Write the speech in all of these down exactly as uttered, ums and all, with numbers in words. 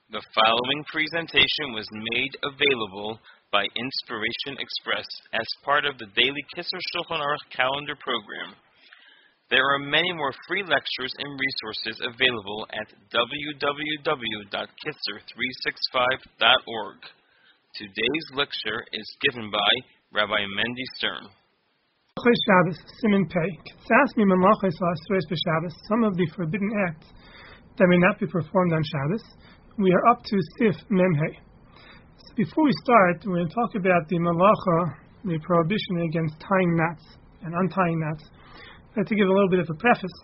The following presentation was made available by Inspiration Express as part of the daily Kisser Shulchan Aruch calendar program. There are many more free lectures and resources available at w w w dot kisser three sixty-five dot org. Today's lecture is given by Rabbi Mendy Stern. Some of the forbidden acts that may not be performed on Shabbos. We are up to Sif Memhe. So before we start, we're going to talk about the malacha, the prohibition against tying knots and untying knots. I have to give a little bit of a preface.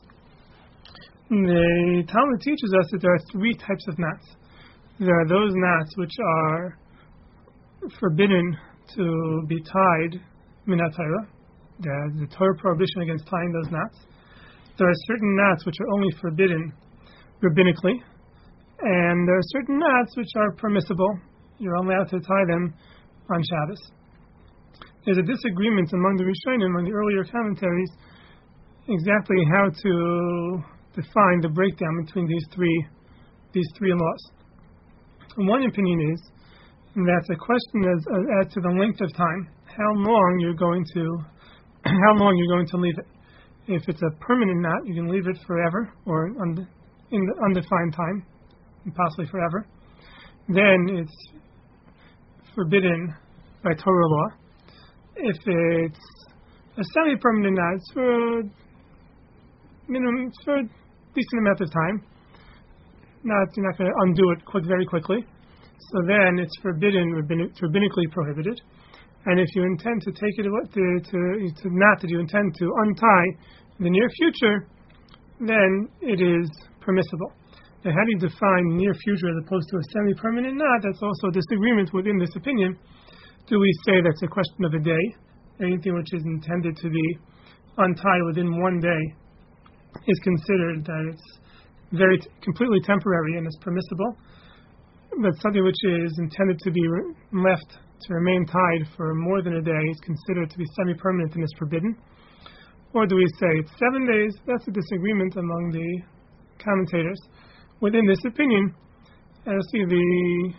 The Talmud teaches us that there are three types of knots. There are those knots which are forbidden to be tied minat Torah. There's the Torah prohibition against tying those knots. There are certain knots which are only forbidden rabbinically, and there are certain knots which are permissible. You're allowed to tie them on Shabbos. There's a disagreement among the Rishonim, among the earlier commentaries, exactly how to define the breakdown between these three these three laws. And one opinion is that the question is uh, as to the length of time, how long you're going to how long you're going to leave it. If it's a permanent knot, you can leave it forever or in the undefined time, and possibly forever. Then it's forbidden by Torah law. If it's a semi-permanent knot, it's for minimum, it's for a decent amount of time. Not you're not going to undo it quick, very quickly. So then it's forbidden, rabbinic, rabbinically prohibited. And if you intend to take it to, to, to knot that you intend to untie in the near future, then it is permissible. Now, how do you define near future as opposed to a semi-permanent knot? That's also a disagreement within this opinion. Do we say that's a question of a day? Anything which is intended to be untied within one day is considered that it's very t- completely temporary and is permissible. But something which is intended to be re- left to remain tied for more than a day is considered to be semi-permanent and is forbidden. Or do we say it's seven days? That's a disagreement among the commentators within this opinion. And I see the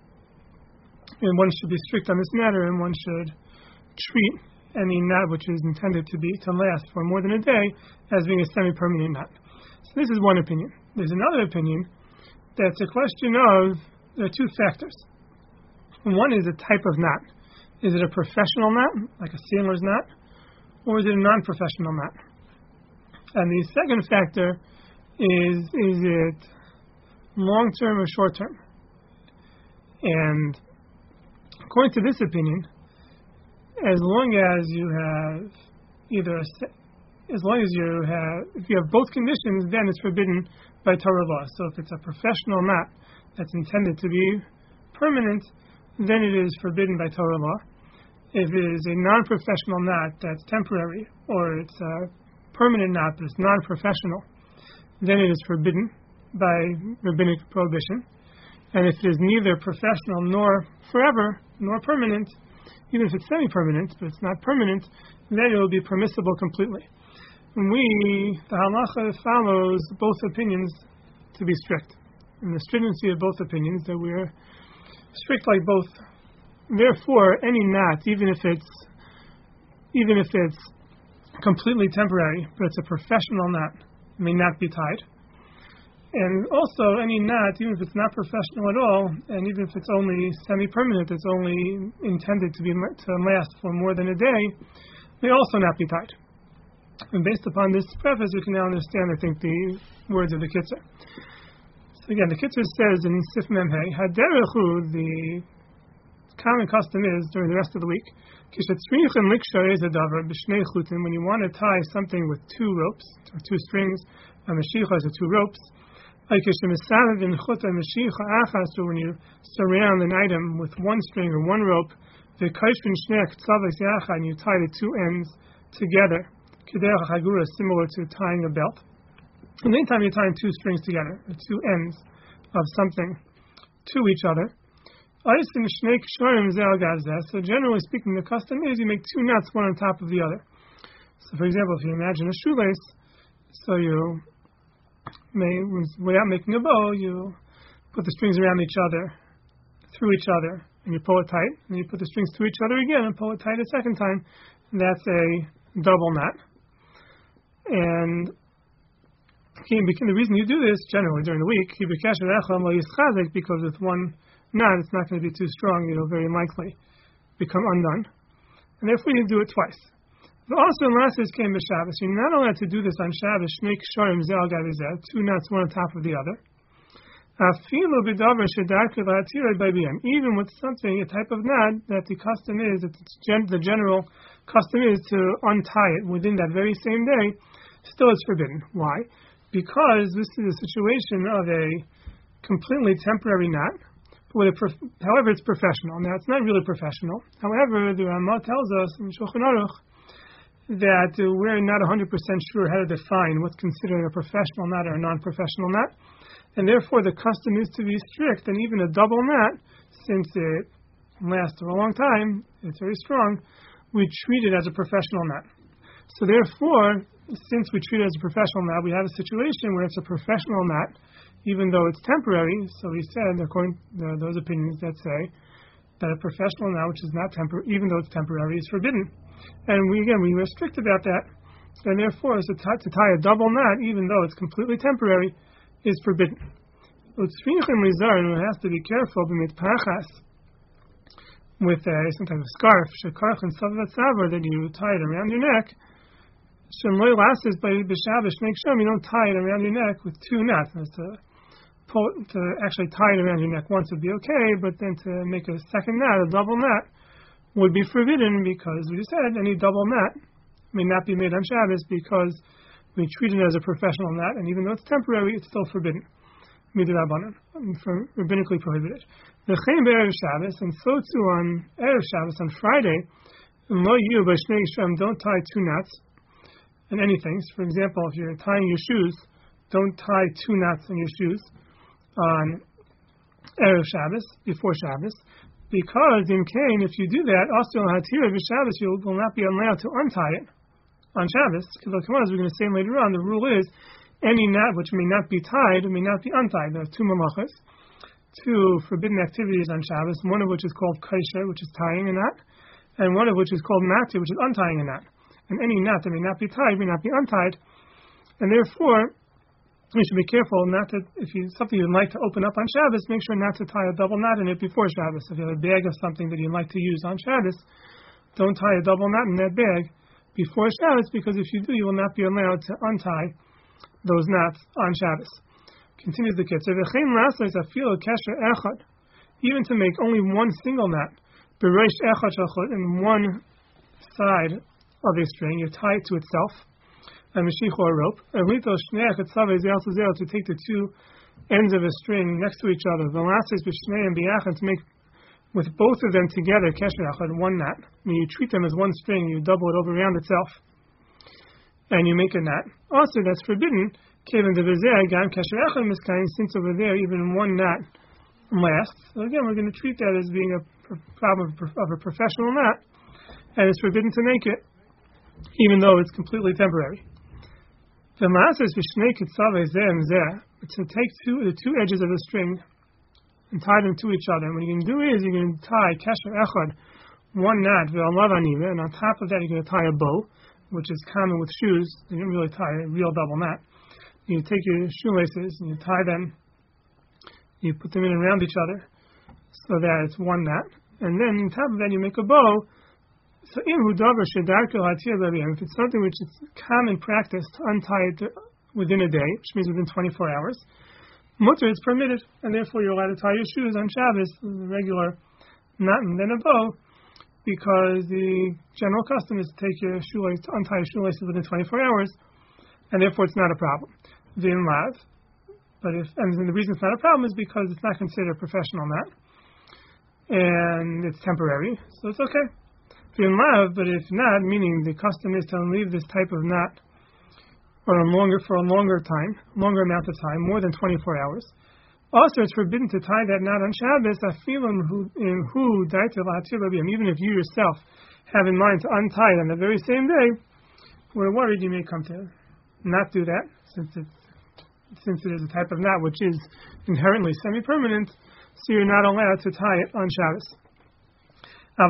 and one should be strict on this matter, and one should treat any knot which is intended to be to last for more than a day as being a semi-permanent knot. So this is one opinion. There's another opinion that's a question of there are two factors. One is a type of knot. Is it a professional knot, like a sailor's knot, or is it a non-professional knot? And the second factor is, is it long-term or short-term? And according to this opinion, as long as you have either, a, as long as you have, if you have both conditions, then it's forbidden by Torah law. So if it's a professional knot that's intended to be permanent, then it is forbidden by Torah law. If it is a non-professional knot that's temporary, or it's a permanent knot but it's non-professional, then it is forbidden by rabbinic prohibition. And if it is neither professional nor forever, nor permanent, even if it's semi-permanent, but it's not permanent, then it will be permissible completely. And we, the halacha follows both opinions to be strict. And the stringency of both opinions, that we're strict like both. Therefore, any knot, even if it's even if it's completely temporary, but it's a professional knot, may not be tied. And also, any knot, even if it's not professional at all, and even if it's only semi-permanent, it's only intended to be to last for more than a day, may also not be tied. And based upon this preface, we can now understand, I think, the words of the Kitzur. So again, the Kitzur says in Sif Memhe, Haderechu, the common custom is during the rest of the week, when you want to tie something with two ropes, or two strings, a meshicha is two ropes, so when you surround an item with one string or one rope, and you tie the two ends together, similar to tying a belt. And anytime you're tying two strings together, or two ends of something to each other, so generally speaking, the custom is you make two knots, one on top of the other. So for example, if you imagine a shoelace, so you may, without making a bow, you put the strings around each other, through each other, and you pull it tight, and you put the strings through each other again and pull it tight a second time, and that's a double knot. And the reason you do this generally during the week, because with one knot it's not going to be too strong, it'll very likely become undone, and therefore you do it twice. But also in last year's came the Shabbos. You're not allowed to do this on Shabbos. Shnei ksharim zeh al gabi zeh, two knots one on top of the other. Even with something, a type of knot that the custom is, that the general custom is to untie it within that very same day, still is forbidden. Why? Because this is a situation of a completely temporary knot. With a prof- however, it's professional. Now, it's not really professional. However, the Ramah tells us in Shulchan Aruch that uh, we're not one hundred percent sure how to define what's considered a professional knot or a non-professional knot, and therefore the custom is to be strict, and even a double knot, since it lasts for a long time, it's very strong, we treat it as a professional knot. So therefore, since we treat it as a professional knot, we have a situation where it's a professional knot, even though it's temporary. So we said, according to those opinions that say that a professional knot, which is not temporary, even though it's temporary, is forbidden. And we again, we were strict about that, and therefore, so to, to tie a double knot, even though it's completely temporary, is forbidden. One has to be careful with uh, some type of scarf, that you tie it around your neck. You don't tie it around your neck with two knots. To, pull, to actually tie it around your neck once would be okay, but then to make a second knot, a double knot, would be forbidden, because we said any double knot may not be made on Shabbos because we treat it as a professional knot, and even though it's temporary, it's still forbidden. Midrabanan, rabbinically prohibited. The Chaim be'erev Shabbos, and so too on erev Shabbos, on Friday, don't tie two knots in anything. For example, if you're tying your shoes, don't tie two knots in your shoes on erev Shabbos, before Shabbos, because in Cain, if you do that, also on Hatira Shabbos, you will not be allowed to untie it on Shabbos. Because as we're going to say later on, the rule is any knot which may not be tied may not be untied. There are two malachas, two forbidden activities on Shabbos, one of which is called kaisher, which is tying a knot, and one of which is called mati, which is untying a knot. And any knot that may not be tied may not be untied, and therefore you should be careful not to, if you something you'd like to open up on Shabbos, make sure not to tie a double knot in it before Shabbos. If you have a bag of something that you'd like to use on Shabbos, don't tie a double knot in that bag before Shabbos, because if you do, you will not be allowed to untie those knots on Shabbos. Continues the Ketzer. Even to make only one single knot, in one side of a string, you tie it to itself, a meshich or a rope, to take the two ends of a string next to each other, to make with both of them together, one knot. When you treat them as one string, you double it over around itself, and you make a knot. Also, that's forbidden, since over there even one knot lasts. So again, we're going to treat that as being a problem of a professional knot, and it's forbidden to make it, even though it's completely temporary. The master is to take two the two edges of the string and tie them to each other. And what you're going to do is you're going to tie kasher echad, one knot, and on top of that you're going to tie a bow, which is common with shoes. You don't really tie a real double knot. You take your shoelaces and you tie them, you put them in around each other so that it's one knot, and then on top of that you make a bow. So if it's something which is common practice to untie it within a day, which means within twenty-four hours, mutter is permitted, and therefore you're allowed to tie your shoes on Shabbos, the regular knot and then a bow, because the general custom is to take your shoelace, to untie your shoelaces within twenty-four hours, and therefore it's not a problem. V'im lav, but if and the reason it's not a problem is because it's not considered a professional knot, and it's temporary, so it's okay. In love, but if not, meaning the custom is to leave this type of knot for a longer for a longer time, longer amount of time, more than twenty-four hours. Also, it's forbidden to tie that knot on Shabbos. Even if you yourself have in mind to untie it on the very same day, we're worried you may come to not do that, since it's since it is a type of knot which is inherently semi-permanent, so you're not allowed to tie it on Shabbos. But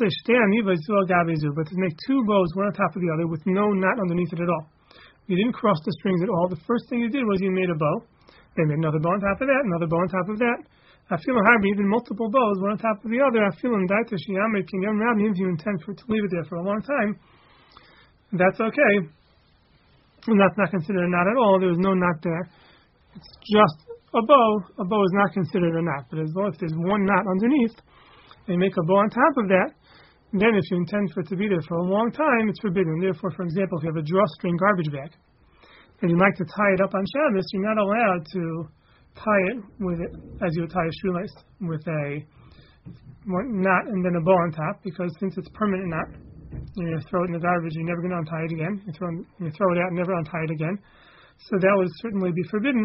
to make two bows, one on top of the other, with no knot underneath it at all. You didn't cross the strings at all. The first thing you did was you made a bow. Then made another bow on top of that, another bow on top of that. I feel harbi, even multiple bows, one on top of the other. I feel in daita shiyamid kinyam rabbi, if you intend for to leave it there for a long time, that's okay. And that's not considered a knot at all. There's no knot there. It's just a bow. A bow is not considered a knot. But as long as there's one knot underneath, and you make a bow on top of that, then if you intend for it to be there for a long time, it's forbidden. Therefore, for example, if you have a drawstring garbage bag, and you like to tie it up on Shabbos, you're not allowed to tie it with it as you would tie a shoelace with a knot and then a bow on top, because since it's permanent knot, you're going to throw it in the garbage, you're never going to untie it again. You throw, you throw it out and never untie it again. So that would certainly be forbidden.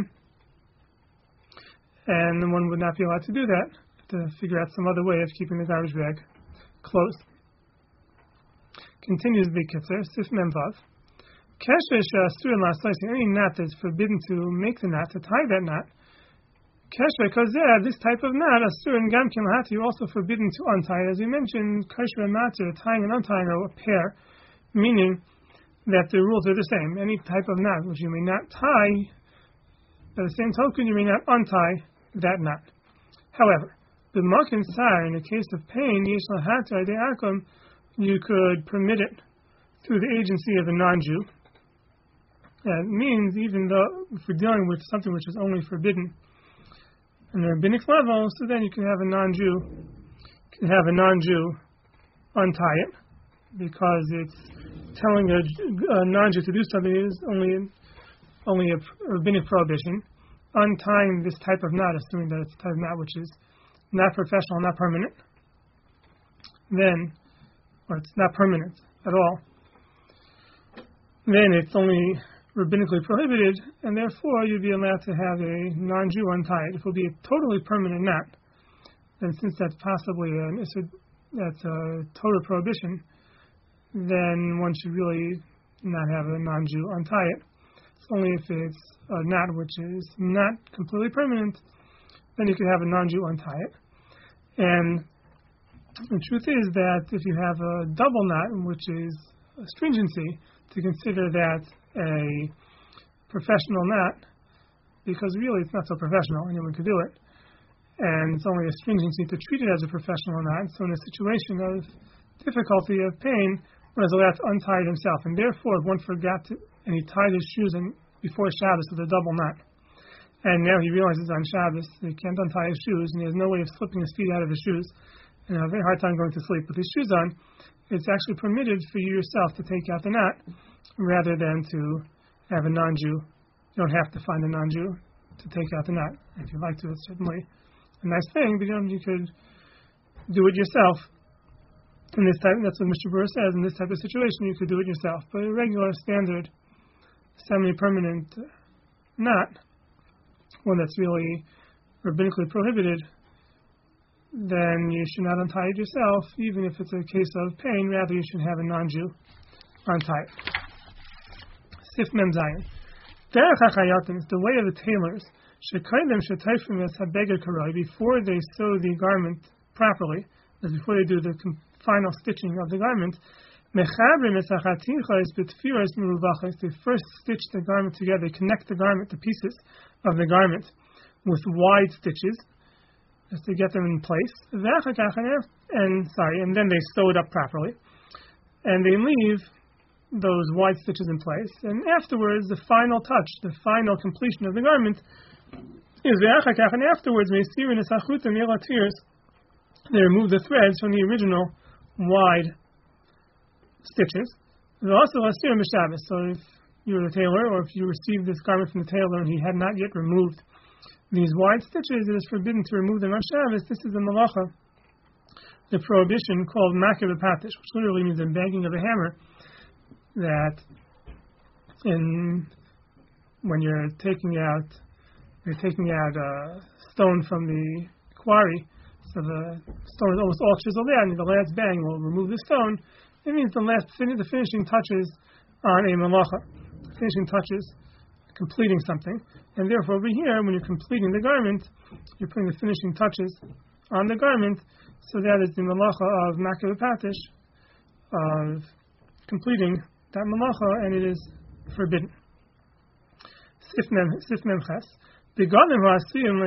And one would not be allowed to do that, to figure out some other way of keeping the garbage bag closed. Continues the Kitzer, Sif Memvav. Any knot that's forbidden to make the knot, to tie that knot, because yeah, this type of knot, asur and gam kimahati, you're also forbidden to untie. As we mentioned, kashra and matzah, tying and untying are a pair, meaning that the rules are the same. Any type of knot which you may not tie, by the same token, you may not untie that knot. However, the makin sar, in the case of pain, yesh lahatar de akum, you could permit it through the agency of a non-Jew. That means even though if we're dealing with something which is only forbidden on a rabbinic level, so then you can have a non-Jew can have a non-Jew untie it, because it's telling a, a non-Jew to do something is only only a rabbinic prohibition. Untying this type of knot, assuming that it's a type of knot which is not professional, not permanent, then, or it's not permanent at all, then it's only rabbinically prohibited, and therefore you'd be allowed to have a non-Jew untie it. If it will be a totally permanent knot, then since that's possibly an that's a total prohibition, then one should really not have a non-Jew untie it. It's only if it's a knot which is not completely permanent, then you can have a non-Jew untie it. And the truth is that if you have a double knot, which is a stringency, to consider that a professional knot, because really it's not so professional, anyone could do it, and it's only a stringency to treat it as a professional knot. So in a situation of difficulty, of pain, one is allowed to untie it himself, and therefore if one forgot to, and he tied his shoes in before Shabbos with a double knot, and now he realizes on Shabbos he can't untie his shoes, and he has no way of slipping his feet out of his shoes, and have a very hard time going to sleep with his shoes on, it's actually permitted for you yourself to take out the knot, rather than to have a non-Jew. You don't have to find a non-Jew to take out the knot. If you'd like to, it's certainly a nice thing, but you know, you could do it yourself. In this type, that's what Mister Brewer says, in this type of situation, you could do it yourself. But a regular, standard, semi-permanent knot, one that's really rabbinically prohibited, then you should not untie it yourself, even if it's a case of pain. Rather, you should have a non-Jew untie it. Sif Mem Zayin. Derech HaChayatim is the way of the tailors. Shekayim Shetayfim Es HaBeged Karoi, before they sew the garment properly, as before they do the final stitching of the garment, Mechabrim Es HaChaticha is B'tfiras Meruvachas. They first stitch the garment together, connect the garment, the pieces of the garment, with wide stitches, just to get them in place. And sorry, and then they sew it up properly, and they leave those wide stitches in place. And afterwards, the final touch, the final completion of the garment is ve'achakach. And afterwards, they remove the threads from the original wide stitches. So if you're a tailor, or if you received this garment from the tailor and he had not yet removed these wide stitches, it is forbidden to remove them on Shabbos. This is the malacha, the prohibition called makir b'patish, which literally means the banging of a hammer. That in when you're taking out you're taking out a stone from the quarry, so the stone is almost all chiseled out, and the last bang will remove the stone. It means the last fin- the finishing touches on a malacha, finishing touches completing something. And therefore over here, when you're completing the garment, you're putting the finishing touches on the garment, so that is the malacha of makir patish, of completing that malacha, and it is forbidden. Sif mem ches. The garments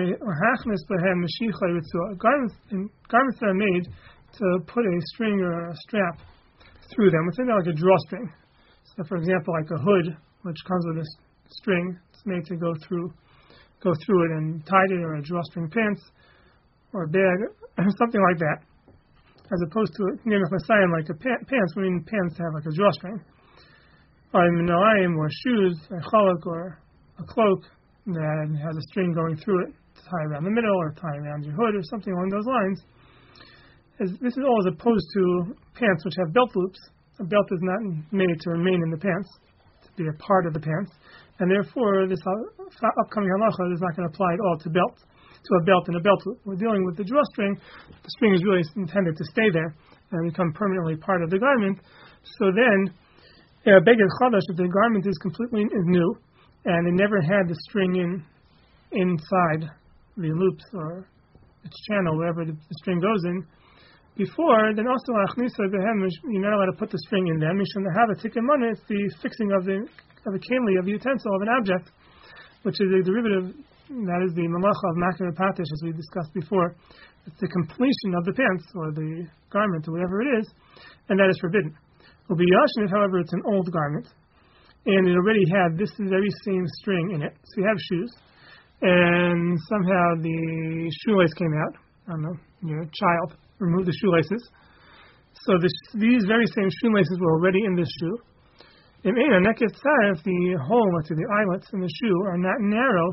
garments that are made to put a string or a strap through them. It's like a drawstring. So, for example, like a hood, which comes with a string, it's made to go through, go through it and tied it, or a drawstring pants, or a bag, something like that. As opposed to like a pants, we mean pants have like a drawstring, or or shoes, or chalak, or a cloak that has a string going through it to tie around the middle, or tie around your hood, or something along those lines. As, this is all as opposed to pants which have belt loops. A belt is not made to remain in the pants, to be a part of the pants, and therefore this upcoming halacha is not going to apply at all to belt, to a belt and a belt loop. We're dealing with the drawstring. The string is really intended to stay there and become permanently part of the garment. So then, a beged chadash, if the garment is completely is new, and it never had the string in inside the loops or its channel, wherever the, the string goes in, before, then also you're not allowed to put the string in them. You shouldn't have a tikkun mana. It's the fixing of the of the keli, of the utensil, of an object, which is a derivative. That is the malacha of makir patish, as we discussed before. It's the completion of the pants or the garment or whatever it is, and that is forbidden. Ubiyashin, however, it's an old garment, and it already had this very same string in it. So you have shoes, and somehow the shoelace came out. I don't know, your child removed the shoelaces. So this, these very same shoelaces were already in this shoe. If the hole, let's say the eyelets in the shoe, are not narrow,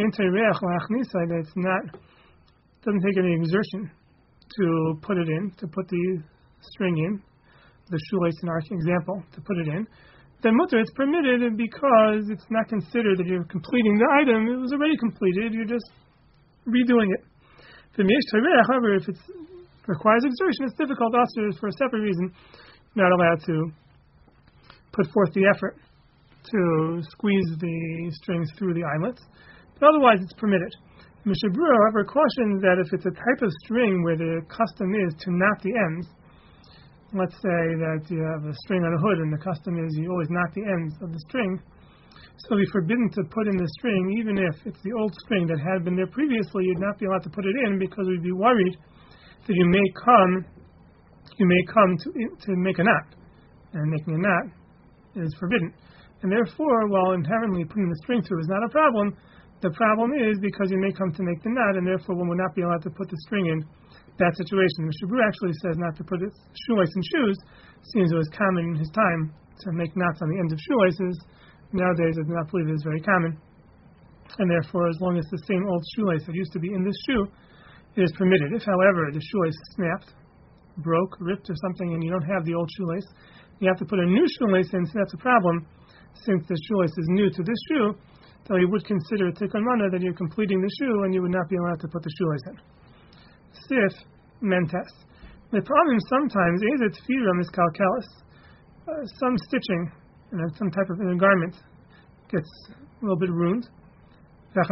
that it's not, doesn't take any exertion to put it in, to put the string in, the shoelace in our example, to put it in, then mutter, it's permitted because it's not considered that you're completing the item. It was already completed. You're just redoing it. However, if it requires exertion, it's difficult. Also, for a separate reason, not allowed to put forth the effort to squeeze the strings through the eyelets. But otherwise, it's permitted. Mishnah Berurah, however, cautions that if it's a type of string where the custom is to knot the ends, let's say that you have a string on a hood and the custom is you always knot the ends of the string, so it'll be forbidden to put in the string, even if it's the old string that had been there previously. You'd not be allowed to put it in because we'd be worried that you may come, you may come to to make a knot, and making a knot is forbidden. And therefore, while inherently putting the string through is not a problem, the problem is because you may come to make the knot, and therefore one would not be allowed to put the string in that situation. Mishnah Berurah actually says not to put a shoelace in shoes, since it was common in his time to make knots on the ends of shoelaces. Nowadays, I do not believe it is very common, and therefore, as long as the same old shoelace that used to be in this shoe, it is permitted. If, however, the shoelace snapped, broke, ripped, or something, and you don't have the old shoelace, you have to put a new shoelace in, so that's a problem. Since the shoelace is new to this shoe, so you would consider tikkun mana that you're completing the shoe, and you would not be allowed to put the shoelace in. Sif mentes. The problem sometimes is that tefira is kalkelis. Uh, some stitching, and some type of inner garment gets a little bit ruined. And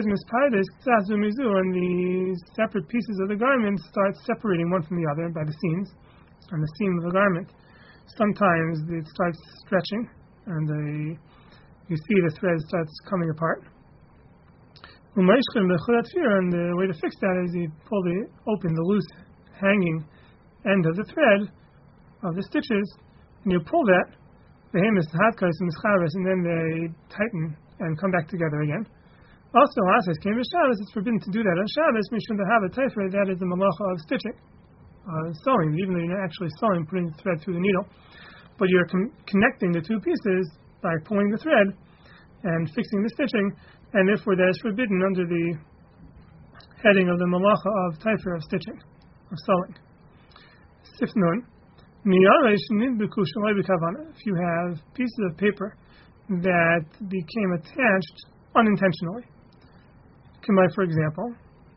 the separate pieces of the garment start separating one from the other by the seams, on the seam of the garment. Sometimes it starts stretching, and the, you see the thread starts coming apart. And the way to fix that is you pull the open the loose hanging end of the thread of the stitches, and you pull that, the hemis, the hatkais, and the scharis, and then they tighten and come back together again. Also, as came with Shabbos, it's forbidden to do that on Shabbos. Mishum to have a taifer, that is the malacha of stitching, uh, sewing. Even though you're not actually sewing, putting the thread through the needle, but you're com- connecting the two pieces by pulling the thread and fixing the stitching, and therefore that is forbidden under the heading of the malacha of taifer, of stitching, of sewing. Sifnun. If you have pieces of paper that became attached unintentionally, for example,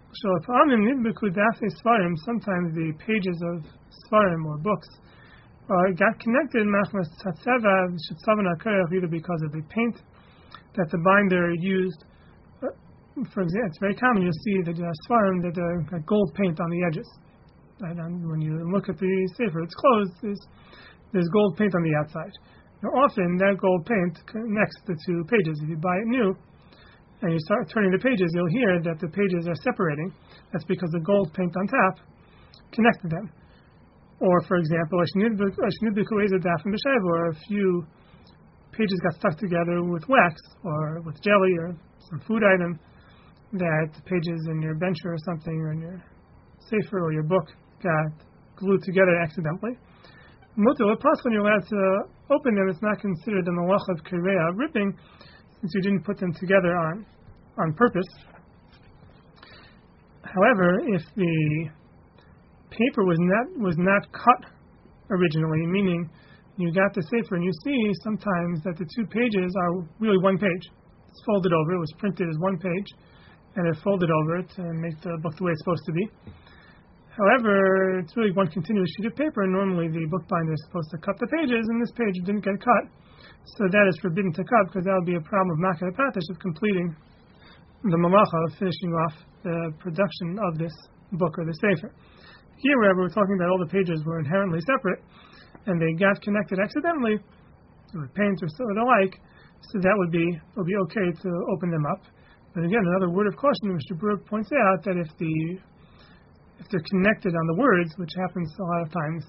sometimes the pages of svarim or books uh, got connected either because of the paint that the binder used. Uh, for example, it's very common. You'll see that uh, svarim that uh, got gold paint on the edges. Right? And when you look at the sefer, it's closed. There's, there's gold paint on the outside. Now, often that gold paint connects the two pages. If you buy it new and you start turning the pages, you'll hear that the pages are separating. That's because the gold paint on top connected them. Or, for example, or a few pages got stuck together with wax or with jelly or some food item that the pages in your bencher or something or in your sefer or your book got glued together accidentally. Mutter, when you're allowed to open them, it's not considered the malach of kireya, ripping, since you didn't put them together on on purpose. However, if the paper was not was not cut originally, meaning you got the sefer and you see sometimes that the two pages are really one page. It's folded over. It was printed as one page, and it folded over to make the book the way it's supposed to be. However, it's really one continuous sheet of paper, and normally the bookbinder is supposed to cut the pages, and this page didn't get cut. So that is forbidden to cut, because that would be a problem of makar patish, of completing the malacha, of finishing off the production of this book or the sefer. Here, however, we're talking about all the pages were inherently separate, and they got connected accidentally with paint or so or the like, so that would be would be okay to open them up. But again, another word of caution, Mister Berg points out that if the if they're connected on the words, which happens a lot of times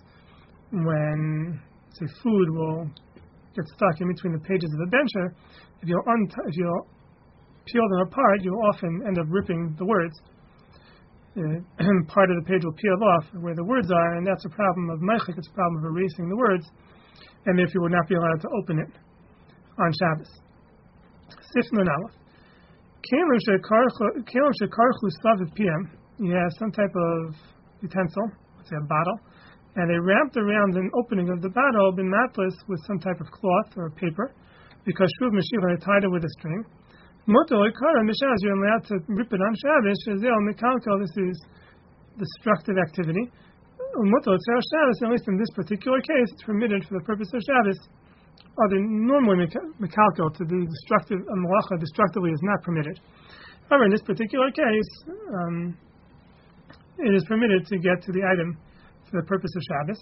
when, say, food will get stuck in between the pages of the bencher, if you'll, unt- if you'll peel them apart, you'll often end up ripping the words. Uh, part of the page will peel off where the words are, and that's a problem of meichik, it's a problem of erasing the words, and therefore you would not be allowed to open it on Shabbos. Sifnun Aleph. Kelim shekarchu saviv pm. You have some type of utensil, let's say a bottle, and they wrapped around an opening of the bottle bin matlas with some type of cloth or paper, because shuv mashiach tied it with a string. Moto ikara mishaz, you're allowed to rip it on Shabbos. Shazel mikalkel, this is destructive activity. Moto tzar Shabbos, at least in this particular case, it's permitted for the purpose of Shabbos. Other normally mikalkel, to do destructive a malacha destructively is not permitted. However, in this particular case, um, it is permitted to get to the item for the purpose of Shabbos.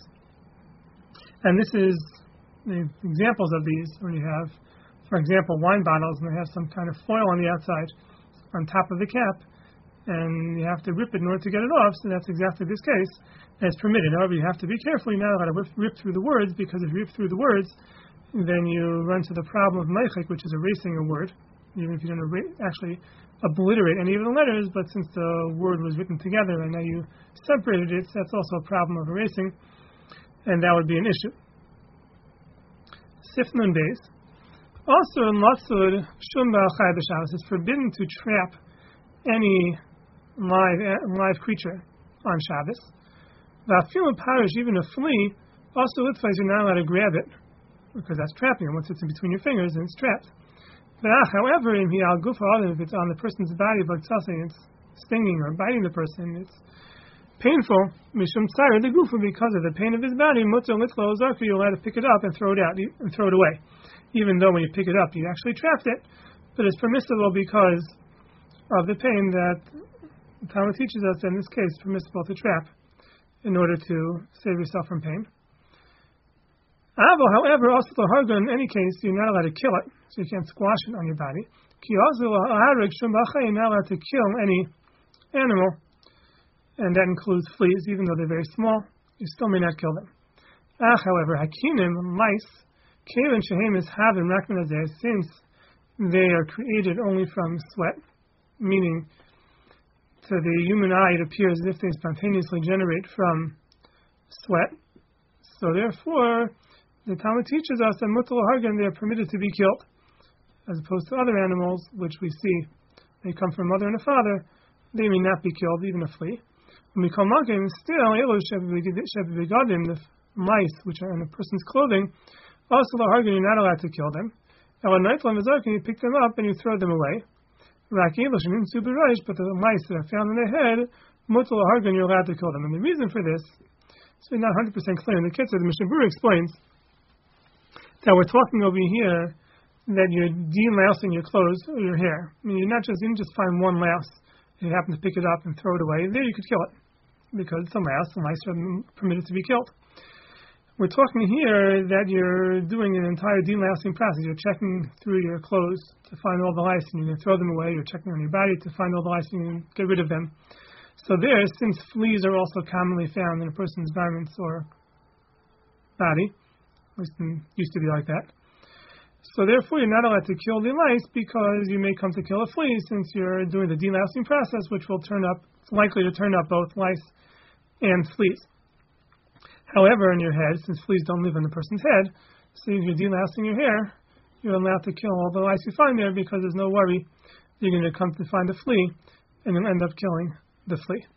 And this is the examples of these when you have, for example, wine bottles and they have some kind of foil on the outside on top of the cap, and you have to rip it in order to get it off, so that's exactly this case. And it's permitted. However, you have to be careful. You're not allowed to rip, rip through the words, because if you rip through the words, then you run to the problem of meichik, which is erasing a word, even if you don't erase, actually obliterate any of the letters, but since the word was written together and now you separated it, that's also a problem of erasing, and that would be an issue. Sifnun Beis. Also in Latsud, Shum Ba'al B'Shabbos, it's forbidden to trap any live live creature on Shabbos. Va'afilu parish, even a flea, also litfais, you're not allowed to grab it, because that's trapping. Once it's in between your fingers, and it's trapped. However, if it's on the person's body, but it's stinging or biting the person, it's painful. Mishum tzara the gufa, because of the pain of his body. Mutter litzlo zarku, you're allowed to pick it up and throw it out and throw it away. Even though when you pick it up, you actually trapped it, but it's permissible because of the pain that the Talmud teaches us. In this case, it's permissible to trap in order to save yourself from pain. However, also the harga, in any case, you're not allowed to kill it, so you can't squash it on your body. You're not allowed to kill any animal, and that includes fleas, even though they're very small, you still may not kill them. Ah, however, hakinim, mice, kevin shehem is havim rakmanazeh, since they are created only from sweat, meaning to the human eye it appears as if they spontaneously generate from sweat. So therefore, the Talmud teaches us that mutal hargan, they are permitted to be killed, as opposed to other animals, which we see they come from a mother and a father, they may not be killed, even a flea. When we call magim, still elu shebegadim, the mice which are in a person's clothing, also the hargan, you're not allowed to kill them. Ela naitlam v'zarkin, you pick them up and you throw them away. Rak elu shemin subiraish, but the mice that are found in their head, mutal hargan, you're allowed to kill them. And the reason for this, so we're not one hundred percent clear in the Kitzur, the Mishnah Berurah explains that we're talking over here that you're delousing your clothes or your hair. I mean, you're not just, you didn't just find one louse and you happen to pick it up and throw it away. There you could kill it because it's a louse and lice are permitted to be killed. We're talking here that you're doing an entire delousing process. You're checking through your clothes to find all the lice and you're going to throw them away. You're checking on your body to find all the lice and you're going to get rid of them. So there, since fleas are also commonly found in a person's garments or body, at least it used to be like that, so therefore you're not allowed to kill the lice because you may come to kill a flea since you're doing the delousing process, which will turn up, it's likely to turn up both lice and fleas. However, in your head, since fleas don't live in the person's head, so if you're delousing your hair, you're allowed to kill all the lice you find there because there's no worry you're going to come to find a flea and you'll end up killing the flea.